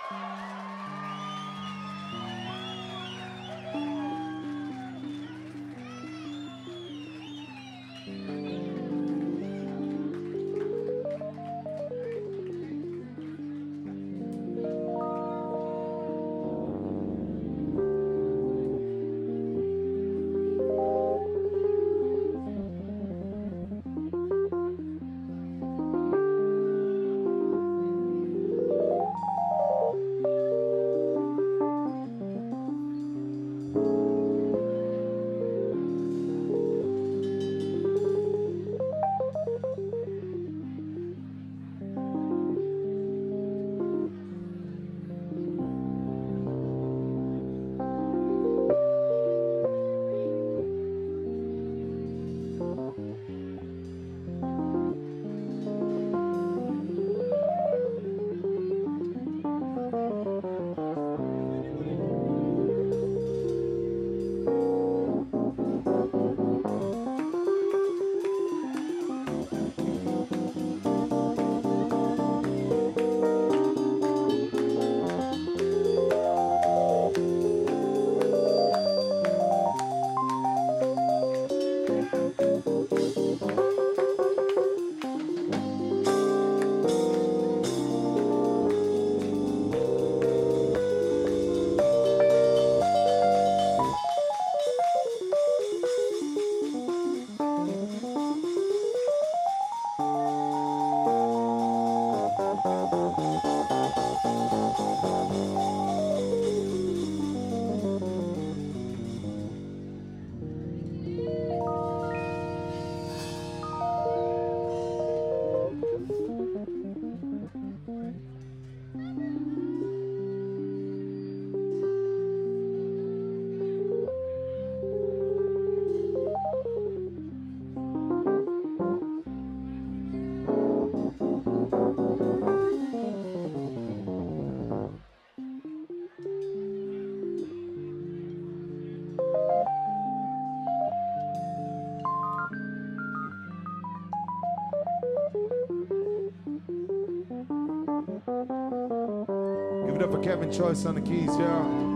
Give it up for Kevin Choice on the keys, y'all.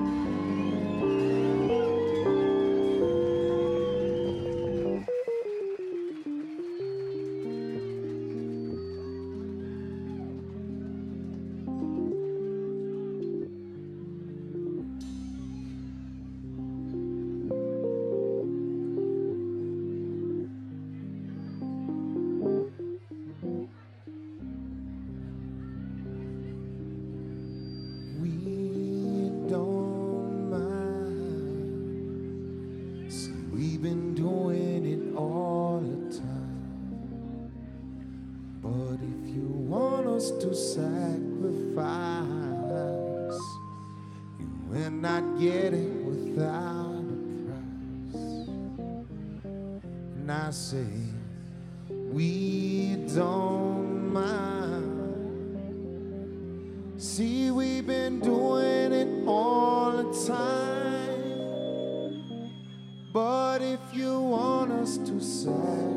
We've been doing it all the time. But if you want us to sacrifice, you will not get it without a price. And I say, we don't mind. See, we've been doing it all the time. But if you want us to sacrifice,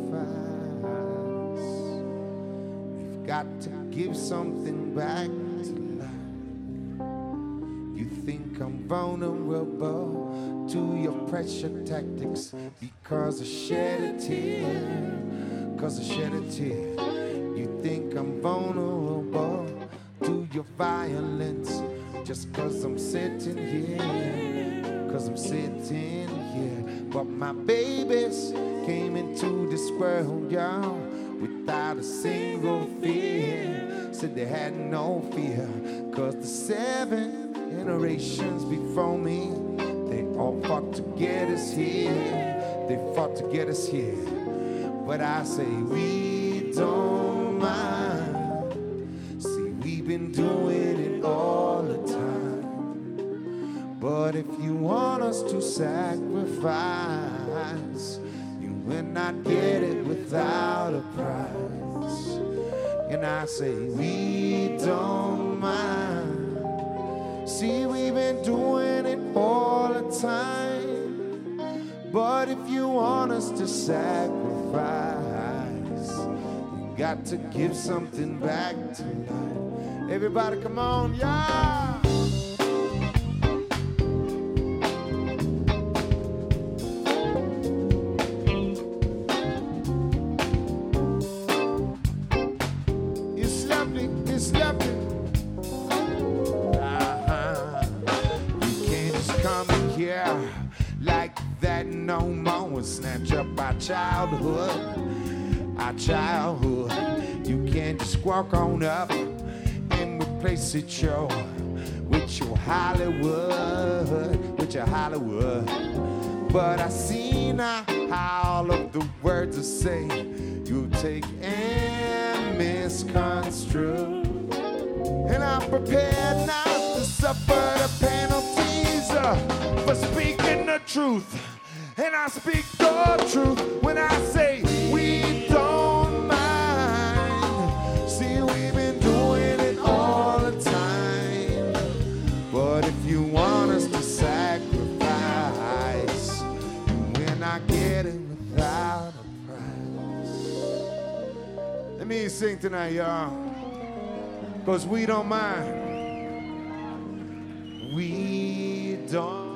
you've got to give something back to life. You think I'm vulnerable to your pressure tactics because I shed a tear, cause I shed a tear. You think I'm vulnerable to your violence just cause I'm sitting here, cause I'm sitting here. But my babies came into this world, y'all, without a single fear. Said they had no fear, cause the 7 generations before me, they all fought to get us here. They fought to get us here. But I say we don't mind. See, we've been doing it all the time. But if you want us to sacrifice, you will not get it without a price. And I say we don't mind. See, we've been doing it all the time. But if you want us to sacrifice, you got to give something back to life. Everybody come on, yeah. It's lovely, it's lovely. You can't just come in here like that no more and snatch up our childhood. Our childhood. You can't just walk on up and replace it with your Hollywood, with your Hollywood. But I see now how all of the words I say you take and misconstrue. And I'm prepared now to suffer the penalties for speaking the truth. And I speak the truth when I say we don't mind. See, we've been doing it all the time. But if you want us to sacrifice, we're not getting without a price. Let me sing tonight, y'all. Because we don't mind. We don't.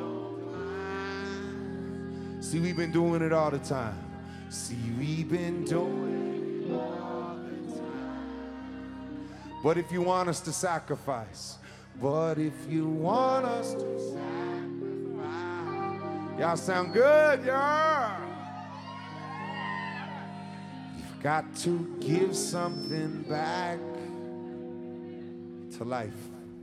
See, we've been doing it all the time. See, we've been doing it all the time. But if you want us to sacrifice, but if you want us to sacrifice, y'all sound good, y'all. You've got to give something back to life.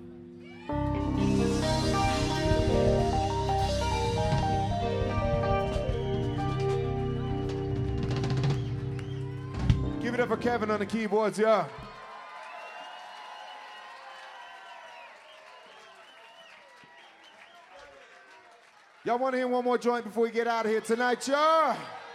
Give it up for Kevin on the keyboards, yeah. Y'all want to hear one more joint before we get out of here tonight, y'all?